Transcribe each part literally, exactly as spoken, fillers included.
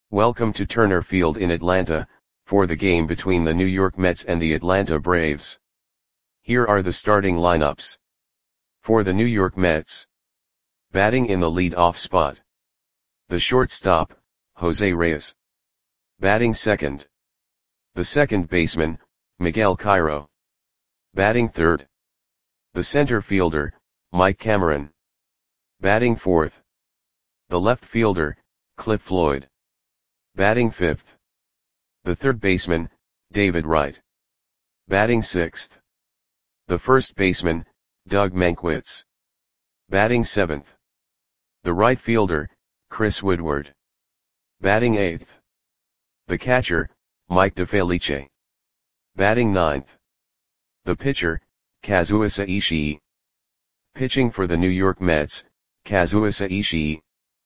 Welcome to Turner Field in Atlanta, for the game between the New York Mets and the Atlanta Braves. Here are the starting lineups. For the New York Mets. Batting in the lead-off spot. The shortstop, Jose Reyes. Batting second. The second baseman, Miguel Cairo. Batting third. The center fielder, Mike Cameron. Batting fourth. The left fielder, Cliff Floyd. Batting fifth. The third baseman, David Wright. Batting sixth. The first baseman, Doug Mankiewicz. Batting seventh. The right fielder, Chris Woodward. Batting eighth. The catcher, Mike DeFelice. Batting ninth. The pitcher, Kazuhisa Ishii. Pitching for the New York Mets, Kazuhisa Ishii.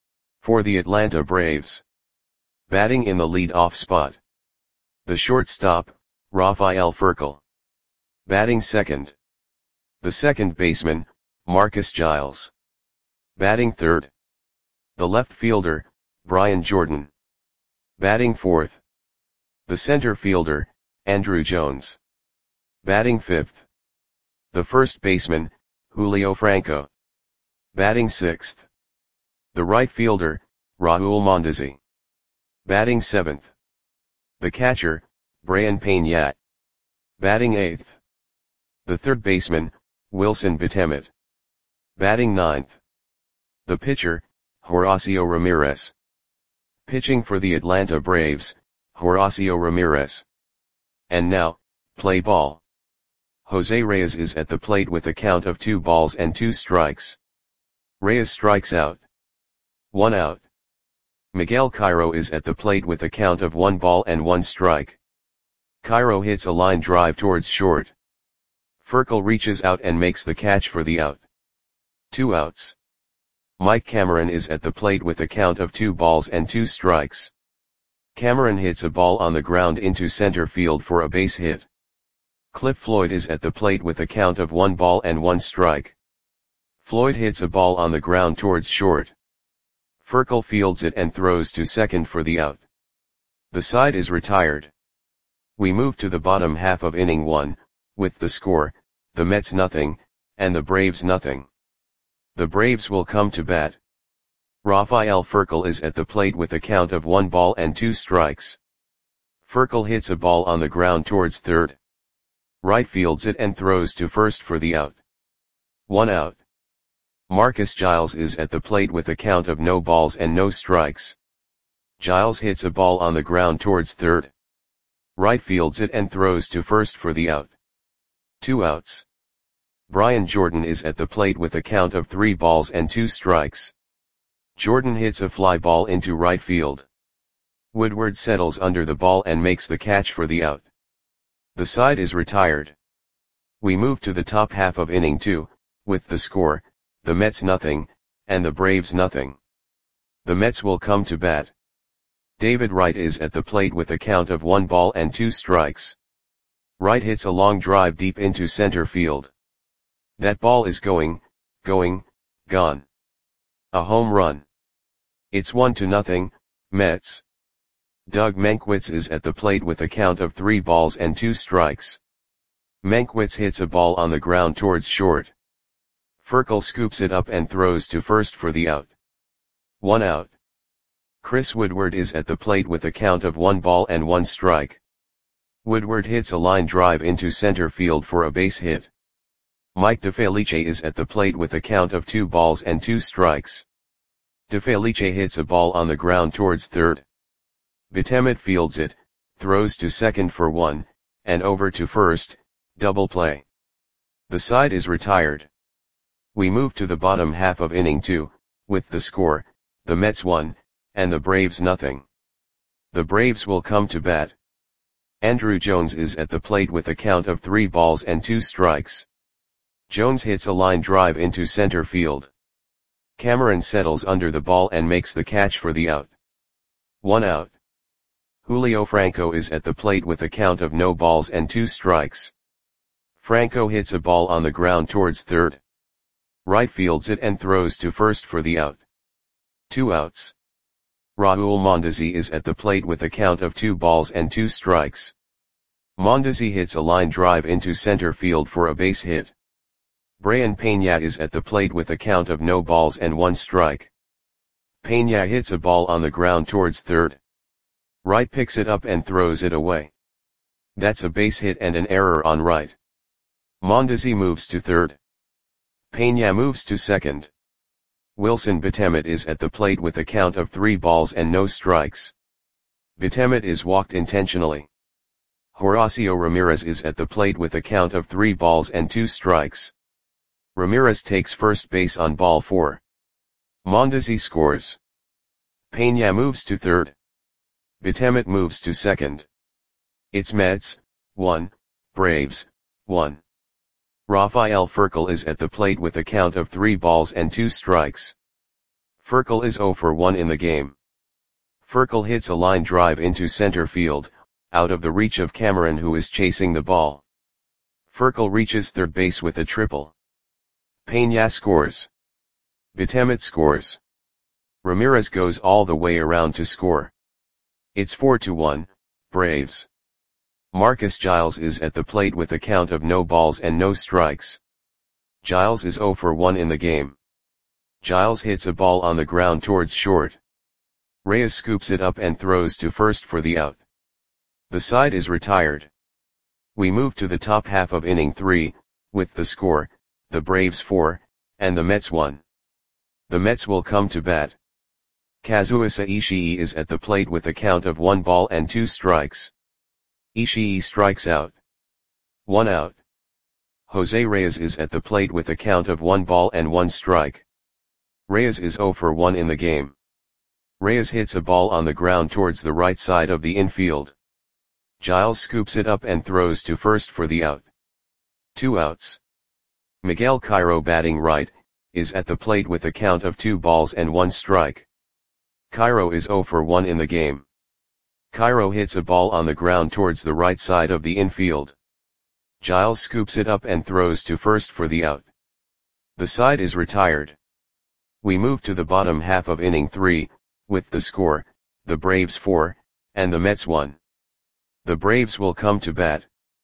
For the Atlanta Braves. Batting in the lead-off spot. The shortstop, Rafael Furcal. Batting second. The second baseman, Marcus Giles. Batting third. The left fielder, Brian Jordan. Batting fourth. The center fielder, Andruw Jones. Batting fifth. The first baseman, Julio Franco. Batting sixth. The right fielder, Raul Mondesi. Batting seventh. The catcher, Brayan Peña. Batting eighth. The third baseman, Wilson Betemit. Batting ninth. The pitcher, Horacio Ramirez. Pitching for the Atlanta Braves, Horacio Ramirez. And now, play ball. Jose Reyes is at the plate with a count of two balls and two strikes. Reyes strikes out. One out. Miguel Cairo is at the plate with a count of one ball and one strike. Cairo hits a line drive towards short. Furcal reaches out and makes the catch for the out. Two outs. Mike Cameron is at the plate with a count of two balls and two strikes. Cameron hits a ball on the ground into center field for a base hit. Cliff Floyd is at the plate with a count of one ball and one strike. Floyd hits a ball on the ground towards short. Furcal fields it and throws to second for the out. The side is retired. We move to the bottom half of inning one, with the score, the Mets nothing, and the Braves nothing. The Braves will come to bat. Rafael Furcal is at the plate with a count of one ball and two strikes. Furcal hits a ball on the ground towards third. Right fields it and throws to first for the out. One out. Marcus Giles is at the plate with a count of no balls and no strikes. Giles hits a ball on the ground towards third. Right fields it and throws to first for the out. Two outs. Brian Jordan is at the plate with a count of three balls and two strikes. Jordan hits a fly ball into right field. Woodward settles under the ball and makes the catch for the out. The side is retired. We move to the top half of inning two, with the score, the Mets nothing, and the Braves nothing. The Mets will come to bat. David Wright is at the plate with a count of one ball and two strikes. Wright hits a long drive deep into center field. That ball is going, going, gone. A home run. It's one to nothing, Mets. Doug Mankiewicz is at the plate with a count of three balls and two strikes. Mankiewicz hits a ball on the ground towards short. Furcal scoops it up and throws to first for the out. One out. Chris Woodward is at the plate with a count of one ball and one strike. Woodward hits a line drive into center field for a base hit. Mike DeFelice is at the plate with a count of two balls and two strikes. DeFelice hits a ball on the ground towards third. Betemit fields it, throws to second for one, and over to first, double play. The side is retired. We move to the bottom half of inning two, with the score, the Mets one, and the Braves nothing. The Braves will come to bat. Andruw Jones is at the plate with a count of three balls and two strikes. Jones hits a line drive into center field. Cameron settles under the ball and makes the catch for the out. One out. Julio Franco is at the plate with a count of no balls and two strikes. Franco hits a ball on the ground towards third. Right fields it and throws to first for the out. Two outs. Raul Mondesi is at the plate with a count of two balls and two strikes. Mondesi hits a line drive into center field for a base hit. Brian Peña is at the plate with a count of no balls and one strike. Peña hits a ball on the ground towards third. Wright picks it up and throws it away. That's a base hit and an error on Wright. Mondesi moves to third. Peña moves to second. Wilson Betemit is at the plate with a count of three balls and no strikes. Betemit is walked intentionally. Horacio Ramirez is at the plate with a count of three balls and two strikes. Ramirez takes first base on ball four. Mondesi scores. Peña moves to third. Betemit moves to second. It's Mets, one, Braves, one. Rafael Furcal is at the plate with a count of three balls and two strikes. Furcal is zero for one in the game. Furcal hits a line drive into center field, out of the reach of Cameron, who is chasing the ball. Furcal reaches third base with a triple. Peña scores. Betemit scores. Ramirez goes all the way around to score. It's four to one, Braves. Marcus Giles is at the plate with a count of no balls and no strikes. Giles is zero for one in the game. Giles hits a ball on the ground towards short. Reyes scoops it up and throws to first for the out. The side is retired. We move to the top half of inning three, with the score, the Braves four, and the Mets one. The Mets will come to bat. Kazuhisa Ishii is at the plate with a count of one ball and two strikes. Ishii strikes out. One out. Jose Reyes is at the plate with a count of one ball and one strike. Reyes is zero for one in the game. Reyes hits a ball on the ground towards the right side of the infield. Giles scoops it up and throws to first for the out. Two outs. Miguel Cairo, batting right, is at the plate with a count of two balls and one strike. Cairo is zero for one in the game. Cairo hits a ball on the ground towards the right side of the infield. Giles scoops it up and throws to first for the out. The side is retired. We move to the bottom half of inning three, with the score, the Braves four, and the Mets one. The Braves will come to bat.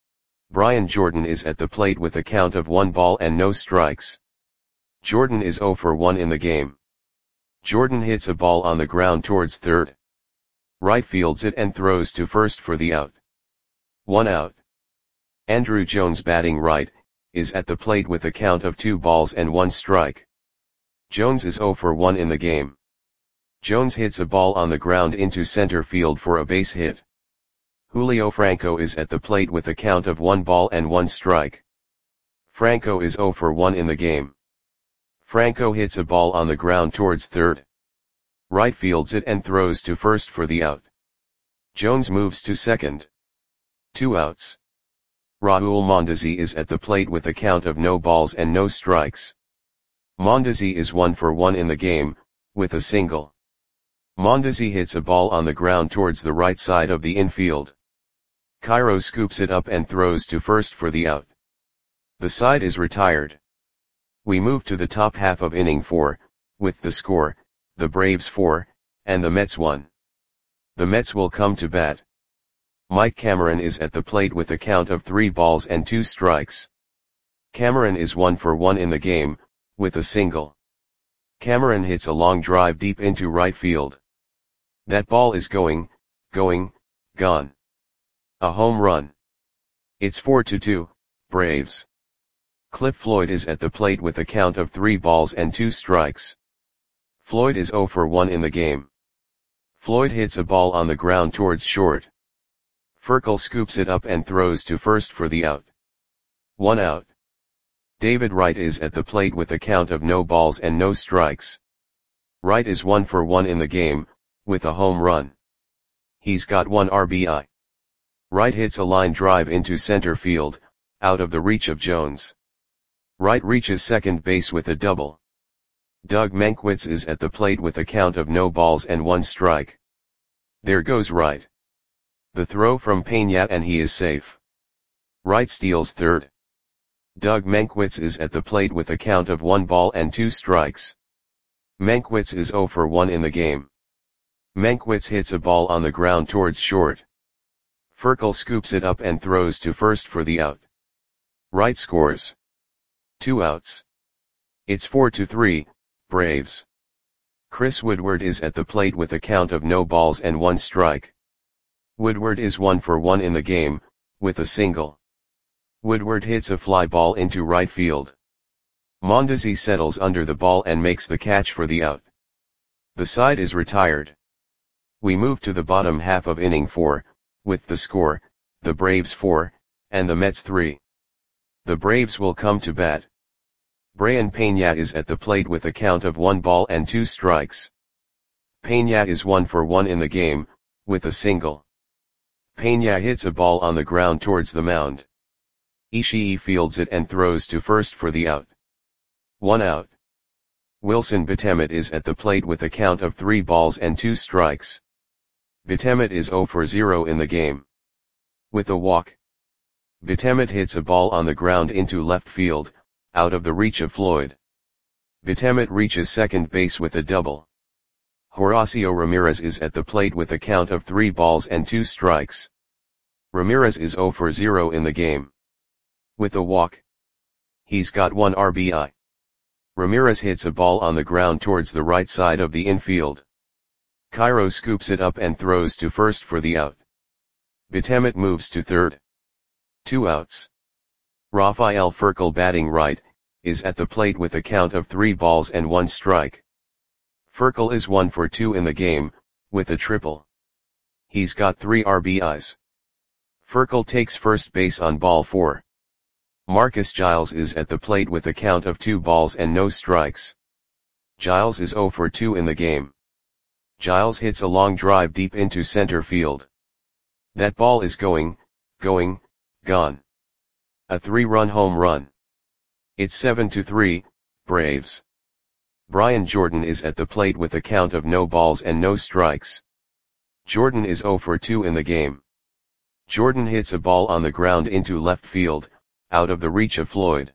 Brian Jordan is at the plate with a count of one ball and no strikes. Jordan is zero for one in the game. Jordan hits a ball on the ground towards third. Wright fields it and throws to first for the out. One out. Andruw Jones, batting right, is at the plate with a count of two balls and one strike. Jones is zero for one in the game. Jones hits a ball on the ground into center field for a base hit. Julio Franco is at the plate with a count of one ball and one strike. Franco is zero for one in the game. Franco hits a ball on the ground towards third. Wright fields it and throws to first for the out. Jones moves to second. Two outs. Raul Mondesi is at the plate with a count of no balls and no strikes. Mondesi is one for one in the game, with a single. Mondesi hits a ball on the ground towards the right side of the infield. Cairo scoops it up and throws to first for the out. The side is retired. We move to the top half of inning four, with the score, the Braves four, and the Mets one. The Mets will come to bat. Mike Cameron is at the plate with a count of three balls and two strikes. Cameron is one for one in the game, with a single. Cameron hits a long drive deep into right field. That ball is going, going, gone. A home run. It's four to two, Braves. Cliff Floyd is at the plate with a count of three balls and two strikes. Floyd is zero for one in the game. Floyd hits a ball on the ground towards short. Furcal scoops it up and throws to first for the out. One out. David Wright is at the plate with a count of no balls and no strikes. Wright is one for one in the game, with a home run. He's got one R B I. Wright hits a line drive into center field, out of the reach of Jones. Wright reaches second base with a double. Doug Mankiewicz is at the plate with a count of no balls and one strike. There goes Wright. The throw from Peña and he is safe. Wright steals third. Doug Mankiewicz is at the plate with a count of one ball and two strikes. Mankiewicz is zero for one in the game. Mankiewicz hits a ball on the ground towards short. Ferkel scoops it up and throws to first for the out. Wright scores. Two outs. It's four to three, Braves. Chris Woodward is at the plate with a count of no balls and one strike. Woodward is one for one in the game, with a single. Woodward hits a fly ball into right field. Mondesi settles under the ball and makes the catch for the out. The side is retired. We move to the bottom half of inning four, with the score, the Braves four, and the Mets three. The Braves will come to bat. Brayan Peña is at the plate with a count of one ball and two strikes. Peña is one for one in the game, with a single. Peña hits a ball on the ground towards the mound. Ishii fields it and throws to first for the out. One out. Wilson Betemet is at the plate with a count of three balls and two strikes. Betemet is zero for zero in the game. With a walk. Betemet hits a ball on the ground into left field, out of the reach of Floyd. Betemet reaches second base with a double. Horacio Ramirez is at the plate with a count of three balls and two strikes. Ramirez is zero for zero in the game. With a walk. He's got one R B I. Ramirez hits a ball on the ground towards the right side of the infield. Cairo scoops it up and throws to first for the out. Betemet moves to third. Two outs. Rafael Ferkel, batting right, is at the plate with a count of three balls and one strike. Ferkel is one for two in the game, with a triple. He's got three R B Is. Ferkel takes first base on ball four. Marcus Giles is at the plate with a count of two balls and no strikes. Giles is zero for two in the game. Giles hits a long drive deep into center field. That ball is going, going, gone. A three-run home run. It's seven to three, Braves. Brian Jordan is at the plate with a count of no balls and no strikes. Jordan is zero for two in the game. Jordan hits a ball on the ground into left field, out of the reach of Floyd.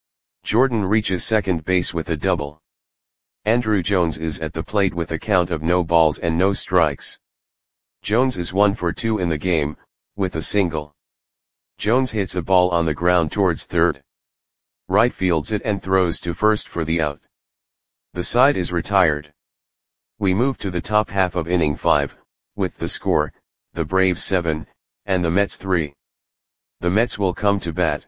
Jordan reaches second base with a double. Andrew Jones is at the plate with a count of no balls and no strikes. Jones is one for two in the game, with a single. Jones hits a ball on the ground towards third. Right fields it and throws to first for the out. The side is retired. We move to the top half of inning five, with the score, the Braves seven, and the Mets three. The Mets will come to bat.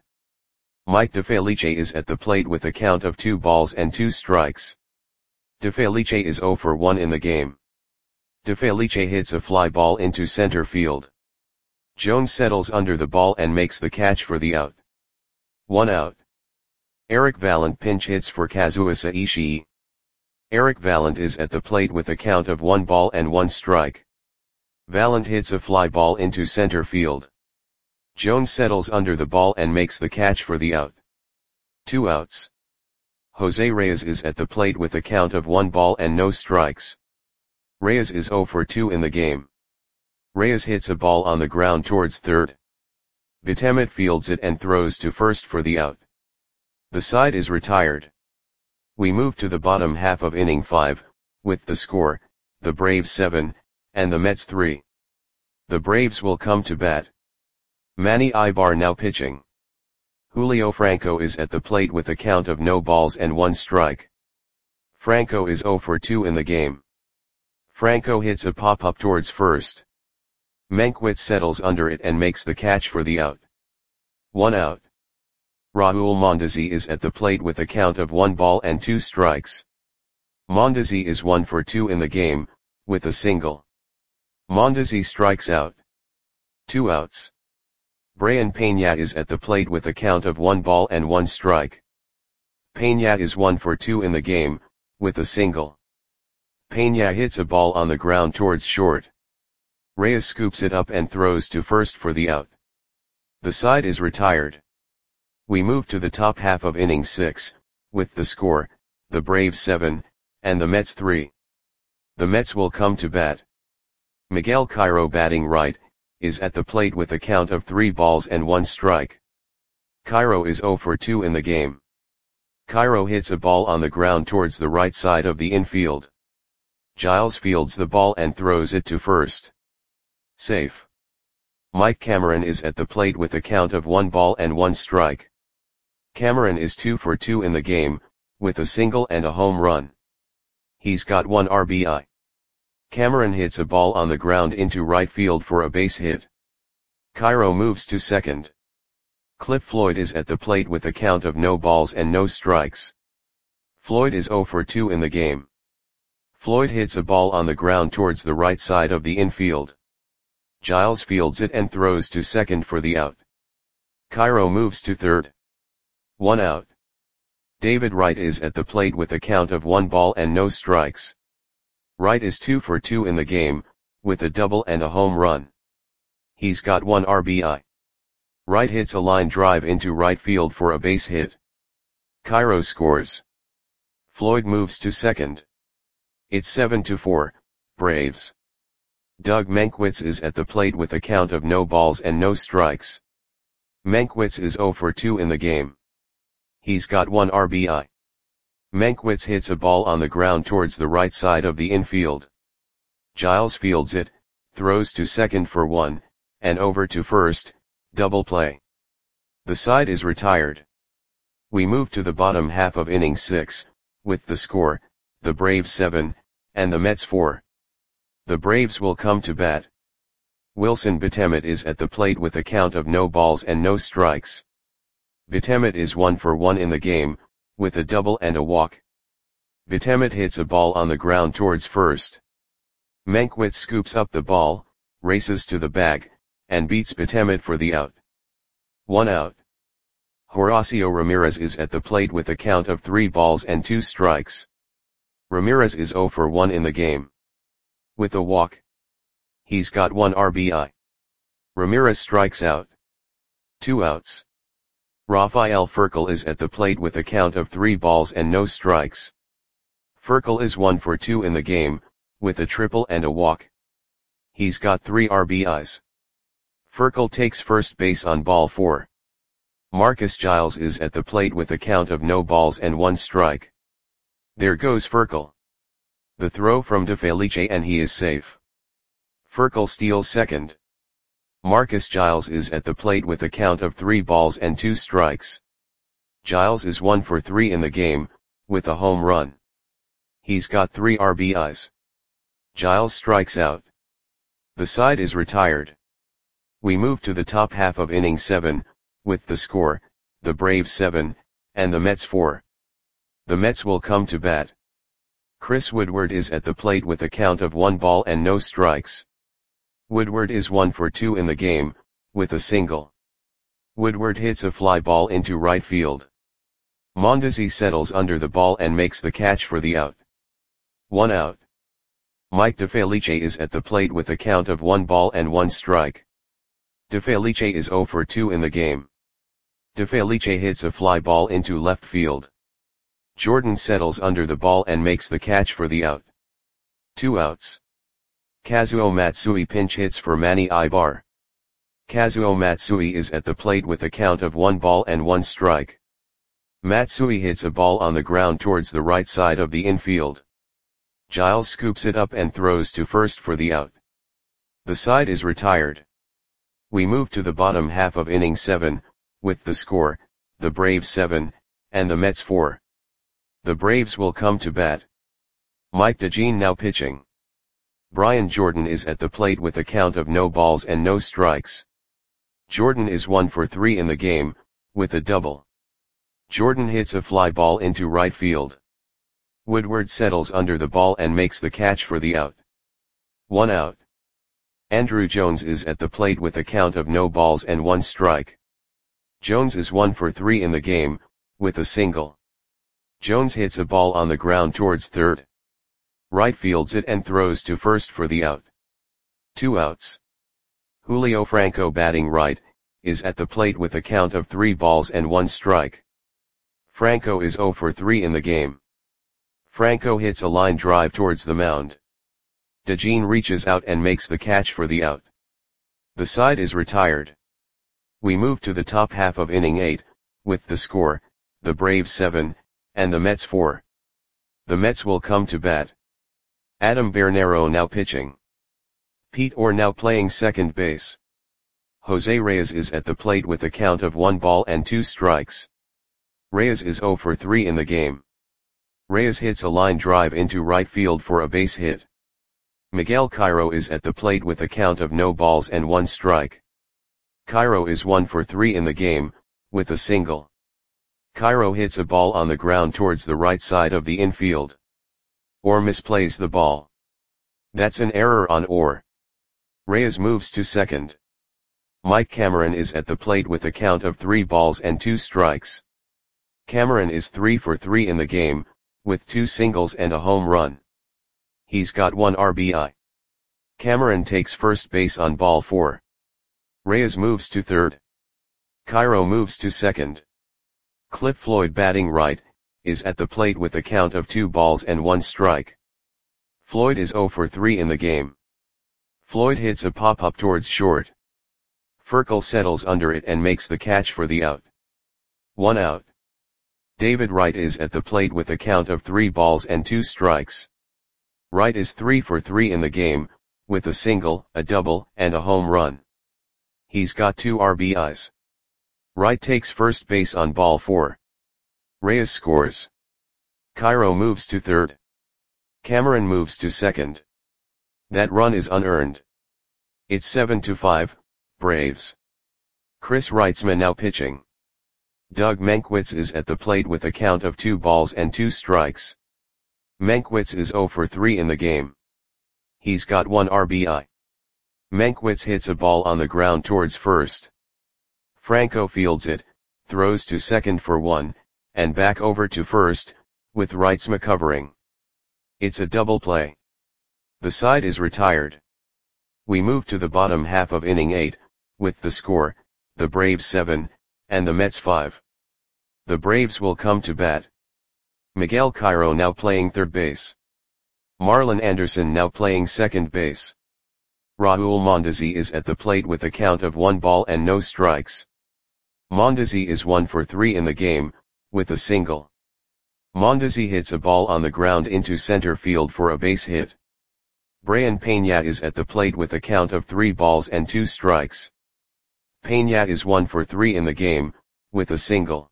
Mike DeFelice is at the plate with a count of two balls and two strikes. DeFelice is zero for one in the game. DeFelice hits a fly ball into center field. Jones settles under the ball and makes the catch for the out. One out. Eric Vallant pinch hits for Kazuhisa Ishii. Eric Vallant is at the plate with a count of one ball and one strike. Vallant hits a fly ball into center field. Jones settles under the ball and makes the catch for the out. Two outs. Jose Reyes is at the plate with a count of one ball and no strikes. Reyes is zero for two in the game. Reyes hits a ball on the ground towards third. Betemet fields it and throws to first for the out. The side is retired. We move to the bottom half of inning five, with the score, the Braves seven, and the Mets three. The Braves will come to bat. Manny Ibar now pitching. Julio Franco is at the plate with a count of no balls and one strike. Franco is zero for two in the game. Franco hits a pop-up towards first. Mankiewicz settles under it and makes the catch for the out. One out. Raul Mondesi is at the plate with a count of one ball and two strikes. Mondesi is one for two in the game, with a single. Mondesi strikes out. Two outs. Brayan Peña is at the plate with a count of one ball and one strike. Peña is one for two in the game, with a single. Peña hits a ball on the ground towards short. Reyes scoops it up and throws to first for the out. The side is retired. We move to the top half of inning six, with the score, the Braves seven, and the Mets three. The Mets will come to bat. Miguel Cairo, batting right, is at the plate with a count of three balls and one strike. Cairo is zero for two in the game. Cairo hits a ball on the ground towards the right side of the infield. Giles fields the ball and throws it to first. Safe. Mike Cameron is at the plate with a count of one ball and one strike. Cameron is two for two in the game, with a single and a home run. He's got one R B I. Cameron hits a ball on the ground into right field for a base hit. Cairo moves to second. Cliff Floyd is at the plate with a count of no balls and no strikes. Floyd is zero for two in the game. Floyd hits a ball on the ground towards the right side of the infield. Giles fields it and throws to second for the out. Cairo moves to third. One out. David Wright is at the plate with a count of one ball and no strikes. Wright is two for two in the game, with a double and a home run. He's got one R B I. Wright hits a line drive into right field for a base hit. Cairo scores. Floyd moves to second. It's seven to four, Braves. Doug Mankiewicz is at the plate with a count of no balls and no strikes. Mankiewicz is zero for two in the game. He's got one R B I. Mankiewicz hits a ball on the ground towards the right side of the infield. Giles fields it, throws to second for one, and over to first, double play. The side is retired. We move to the bottom half of inning six, with the score, the Braves seven, and the Mets four. The Braves will come to bat. Wilson Betemet is at the plate with a count of no balls and no strikes. Betemet is one for one in the game, with a double and a walk. Betemet hits a ball on the ground towards first. Mankiewicz scoops up the ball, races to the bag, and beats Betemet for the out. One out. Horacio Ramirez is at the plate with a count of three balls and two strikes. Ramirez is zero for one in the game. With a walk. He's got one R B I. Ramirez strikes out. Two outs. Rafael Furcal is at the plate with a count of three balls and no strikes. Furcal is one for two in the game, with a triple and a walk. He's got three R B Is. Furcal takes first base on ball four. Marcus Giles is at the plate with a count of no balls and one strike. There goes Furcal. The throw from DeFelice and he is safe. Furcal steals second. Marcus Giles is at the plate with a count of three balls and two strikes. Giles is one for three in the game, with a home run. He's got three R B Is. Giles strikes out. The side is retired. We move to the top half of inning seven, with the score, the Braves seven, and the Mets four. The Mets will come to bat. Chris Woodward is at the plate with a count of one ball and no strikes. Woodward is one for two in the game, with a single. Woodward hits a fly ball into right field. Mondesi settles under the ball and makes the catch for the out. One out. Mike DeFelice is at the plate with a count of one ball and one strike. DeFelice is zero for two in the game. DeFelice hits a fly ball into left field. Jordan settles under the ball and makes the catch for the out. Two outs. Kazuo Matsui pinch hits for Manny Ibar. Kazuo Matsui is at the plate with a count of one ball and one strike. Matsui hits a ball on the ground towards the right side of the infield. Giles scoops it up and throws to first for the out. The side is retired. We move to the bottom half of inning seven, with the score, the Braves seven, and the Mets four. The Braves will come to bat. Mike DeJean now pitching. Brian Jordan is at the plate with a count of no balls and no strikes. Jordan is one for three in the game, with a double. Jordan hits a fly ball into right field. Woodward settles under the ball and makes the catch for the out. One out. Andrew Jones is at the plate with a count of no balls and one strike. Jones is one for three in the game, with a single. Jones hits a ball on the ground towards third. Right fields it and throws to first for the out. Two outs. Julio Franco batting right, is at the plate with a count of three balls and one strike. Franco is zero for three in the game. Franco hits a line drive towards the mound. DeJean reaches out and makes the catch for the out. The side is retired. We move to the top half of inning eight, with the score, the Braves seven, and the Mets four. The Mets will come to bat. Adam Bernero now pitching. Pete Orr now playing second base. Jose Reyes is at the plate with a count of one ball and two strikes. Reyes is zero for three in the game. Reyes hits a line drive into right field for a base hit. Miguel Cairo is at the plate with a count of no balls and one strike. Cairo is one for three in the game, with a single. Cairo hits a ball on the ground towards the right side of the infield. Orr misplays the ball. That's an error on Orr. Reyes moves to second. Mike Cameron is at the plate with a count of three balls and two strikes. Cameron is three for three in the game, with two singles and a home run. He's got one R B I. Cameron takes first base on ball four. Reyes moves to third. Cairo moves to second. Cliff Floyd, batting right, is at the plate with a count of two balls and one strike. Floyd is zero for three in the game. Floyd hits a pop-up towards short. Furkel settles under it and makes the catch for the out. One out. David Wright is at the plate with a count of three balls and two strikes. Wright is three for three in the game, with a single, a double, and a home run. He's got two R B Is. Wright takes first base on ball four. Reyes scores. Cairo moves to third. Cameron moves to second. That run is unearned. It's seven to five, Braves. Chris Reitzman now pitching. Doug Mankiewicz is at the plate with a count of two balls and two strikes. Mankiewicz is zero for three in the game. He's got one R B I. Mankiewicz hits a ball on the ground towards first. Franco fields it, throws to second for one, and back over to first, with Reitzman covering. It's a double play. The side is retired. We move to the bottom half of inning eight, with the score, the Braves seven, and the Mets five. The Braves will come to bat. Miguel Cairo now playing third base. Marlon Anderson now playing second base. Raul Mondesi is at the plate with a count of one ball and no strikes. Mondesi is one for three in the game, with a single. Mondesi hits a ball on the ground into center field for a base hit. Brian Peña is at the plate with a count of three balls and two strikes. Peña is one for three in the game, with a single.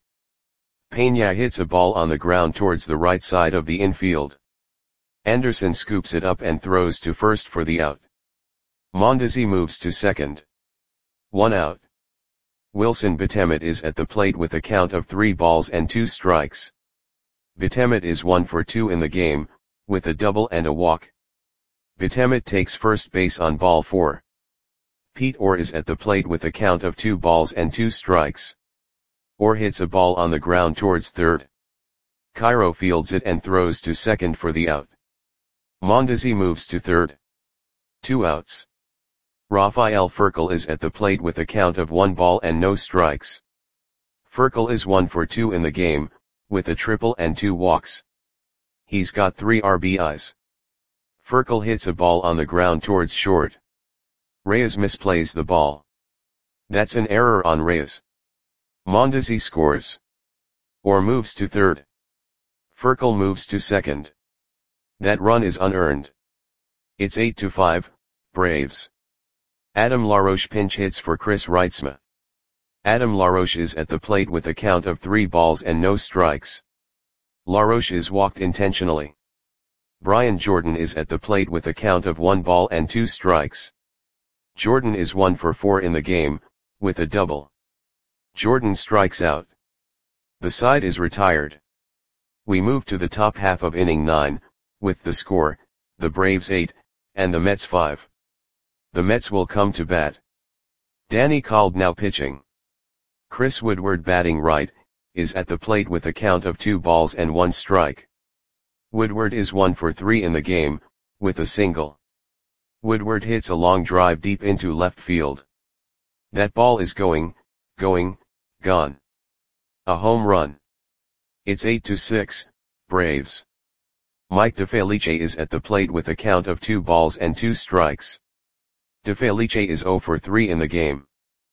Peña hits a ball on the ground towards the right side of the infield. Anderson scoops it up and throws to first for the out. Mondesi moves to second. One out. Wilson Betemet is at the plate with a count of three balls and two strikes. Betemet is one for two in the game, with a double and a walk. Betemet takes first base on ball four. Pete Orr is at the plate with a count of two balls and two strikes. Orr hits a ball on the ground towards third. Cairo fields it and throws to second for the out. Mondesi moves to third. Two outs. Rafael Furkel is at the plate with a count of one ball and no strikes. Furkel is one for two in the game, with a triple and two walks. He's got three R B Is. Furkel hits a ball on the ground towards short. Reyes misplays the ball. That's an error on Reyes. Mondesi scores. Orr moves to third. Furkel moves to second. That run is unearned. It's eight to five, Braves. Adam LaRoche pinch hits for Chris Reitzman. Adam LaRoche is at the plate with a count of three balls and no strikes. LaRoche is walked intentionally. Brian Jordan is at the plate with a count of one ball and two strikes. Jordan is one for four in the game, with a double. Jordan strikes out. The side is retired. We move to the top half of inning nine, with the score, the Braves eight, and the Mets five. The Mets will come to bat. Danny Kolb now pitching. Chris Woodward, batting right, is at the plate with a count of two balls and one strike. Woodward is one for three in the game, with a single. Woodward hits a long drive deep into left field. That ball is going, going, gone. A home run. It's eight to six, Braves. Mike DeFelice is at the plate with a count of two balls and two strikes. DeFelice is zero for three in the game.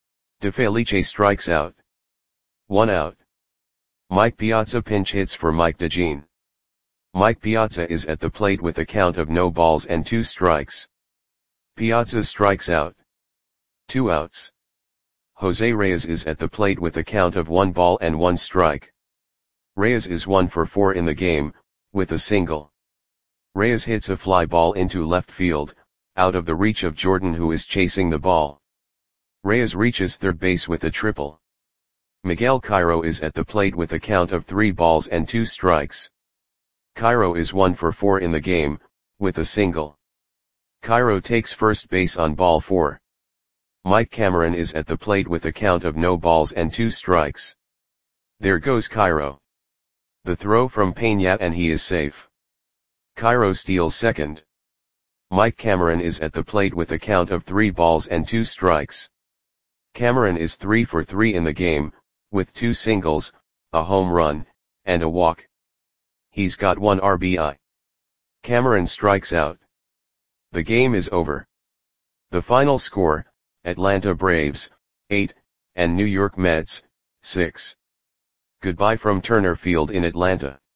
DeFelice strikes out. One out. Mike Piazza pinch hits for Mike DeJean. Mike Piazza is at the plate with a count of no balls and two strikes. Piazza strikes out. Two outs. Jose Reyes is at the plate with a count of one ball and one strike. Reyes is one for four in the game, with a single. Reyes hits a fly ball into left field, out of the reach of Jordan, who is chasing the ball. Reyes reaches third base with a triple. Miguel Cairo is at the plate with a count of three balls and two strikes. Cairo is one for four in the game, with a single. Cairo takes first base on ball four. Mike Cameron is at the plate with a count of no balls and two strikes. There goes Cairo. The throw from Peña and he is safe. Cairo steals second. Mike Cameron is at the plate with a count of three balls and two strikes. Cameron is three for three in the game, with two singles, a home run, and a walk. He's got one R B I. Cameron strikes out. The game is over. The final score, Atlanta Braves, eight, and New York Mets, six. Goodbye from Turner Field in Atlanta.